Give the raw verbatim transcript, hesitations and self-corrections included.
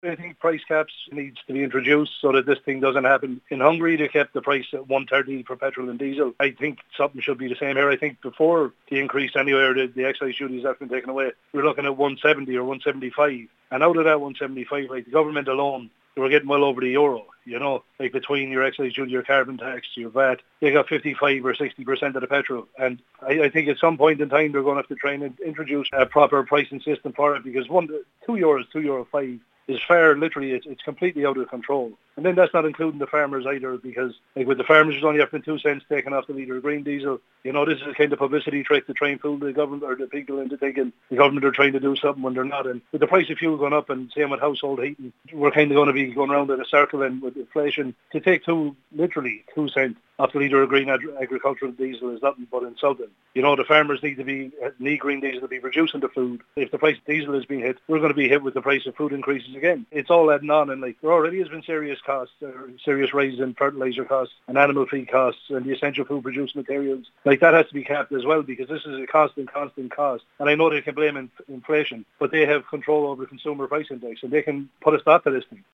I think price caps needs to be introduced so that this thing doesn't happen. In Hungary, they kept the price at one thirty for petrol and diesel. I think something should be the same here. I think before the increase anywhere, the, the excise duties have been taken away, we're looking at one seventy or one seventy-five. And out of that one seventy-five, like the government alone, they were getting well over the euro, you know, like between your excise duty, your carbon tax, your V A T, they got fifty-five or sixty percent of the petrol. And I, I think at some point in time, they're going to have to try and introduce a proper pricing system for it, because one, two euros, two euro five is fair. Literally, it's, it's completely out of control. And then that's not including the farmers either, because like with the farmers, there's only up to two cents taken off the litre of green diesel. You know, this is a kind of publicity trick to try and fool the government or the people into thinking the government are trying to do something when they're not. And with the price of fuel going up, and same with household heating, we're kind of going to be going around in a circle. And with inflation, to take two, literally two cents off the litre of green ag- agricultural diesel is nothing but insulting. You know, the farmers need to be, need green diesel to be producing the food. If the price of diesel is being hit, we're going to be hit with the price of food increases again. It's all adding on, and like there already has been serious costs, uh, serious rises in fertiliser costs and animal feed costs and the essential food producing materials. Like that has to be capped as well, because this is a constant, constant cost. And I know they can blame in- inflation, but they have control over the consumer price index, and they can put a stop to this thing.